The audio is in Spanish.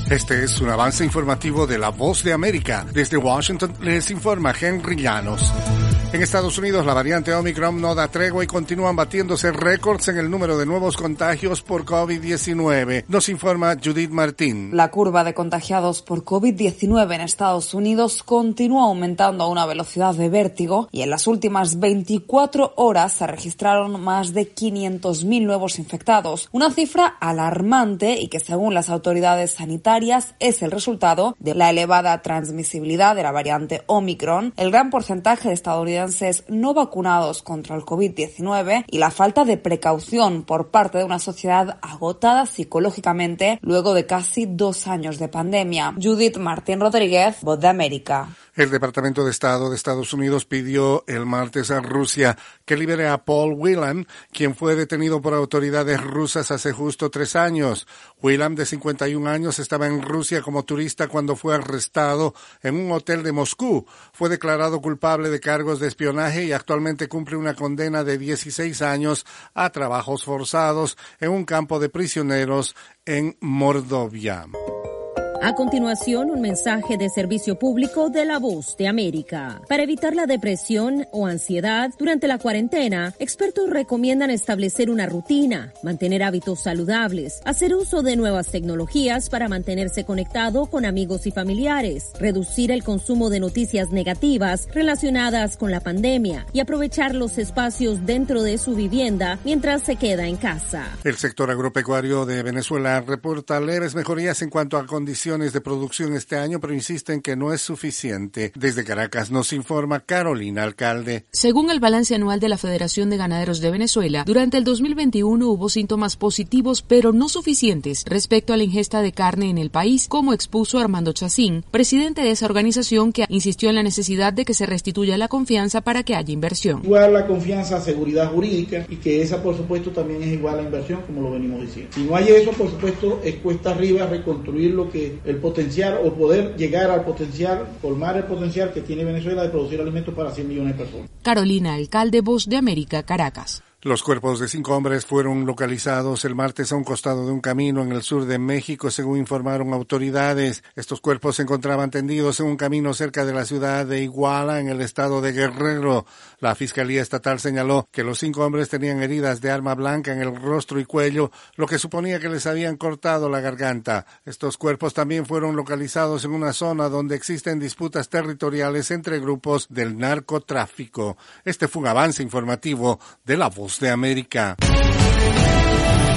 Este es un avance informativo de La Voz de América. Desde Washington les informa Henry Llanos. En Estados Unidos, la variante Omicron no da tregua y continúan batiéndose récords en el número de nuevos contagios por COVID-19. Nos informa Judith Martín. La curva de contagiados por COVID-19 en Estados Unidos continúa aumentando a una velocidad de vértigo y en las últimas 24 horas se registraron más de 500.000 nuevos infectados. Una cifra alarmante y que, según las autoridades sanitarias, es el resultado de la elevada transmisibilidad de la variante Omicron, el gran porcentaje de estadounidenses no vacunados contra el COVID-19 y la falta de precaución por parte de una sociedad agotada psicológicamente luego de casi 2 años de pandemia. Judith Martín Rodríguez, Voz de América. El Departamento de Estado de Estados Unidos pidió el martes a Rusia que libere a Paul Whelan, quien fue detenido por autoridades rusas hace justo 3 años. Whelan, de 51 años, estaba en Rusia como turista cuando fue arrestado en un hotel de Moscú. Fue declarado culpable de cargos de espionaje y actualmente cumple una condena de 16 años a trabajos forzados en un campo de prisioneros en Mordovia. A continuación, un mensaje de servicio público de La Voz de América. Para evitar la depresión o ansiedad durante la cuarentena, expertos recomiendan establecer una rutina, mantener hábitos saludables, hacer uso de nuevas tecnologías para mantenerse conectado con amigos y familiares, reducir el consumo de noticias negativas relacionadas con la pandemia y aprovechar los espacios dentro de su vivienda mientras se queda en casa. El sector agropecuario de Venezuela reporta leves mejorías en cuanto a condiciones de producción este año, pero insisten que no es suficiente. Desde Caracas nos informa Carolina Alcalde. Según el balance anual de la Federación de Ganaderos de Venezuela, durante el 2021 hubo síntomas positivos, pero no suficientes respecto a la ingesta de carne en el país, como expuso Armando Chacín, presidente de esa organización, que insistió en la necesidad de que se restituya la confianza para que haya inversión. Igual la confianza a seguridad jurídica y que esa, por supuesto, también es igual a inversión, como lo venimos diciendo. Si no hay eso, por supuesto, es cuesta arriba reconstruir lo que el potencial o poder llegar al potencial, colmar el potencial que tiene Venezuela de producir alimentos para 100 millones de personas. Carolina Alcalde, Voz de América, Caracas. Los cuerpos de 5 hombres fueron localizados el martes a un costado de un camino en el sur de México, según informaron autoridades. Estos cuerpos se encontraban tendidos en un camino cerca de la ciudad de Iguala, en el estado de Guerrero. La Fiscalía Estatal señaló que los 5 hombres tenían heridas de arma blanca en el rostro y cuello, lo que suponía que les habían cortado la garganta. Estos cuerpos también fueron localizados en una zona donde existen disputas territoriales entre grupos del narcotráfico. Este fue un avance informativo de La Voz de América.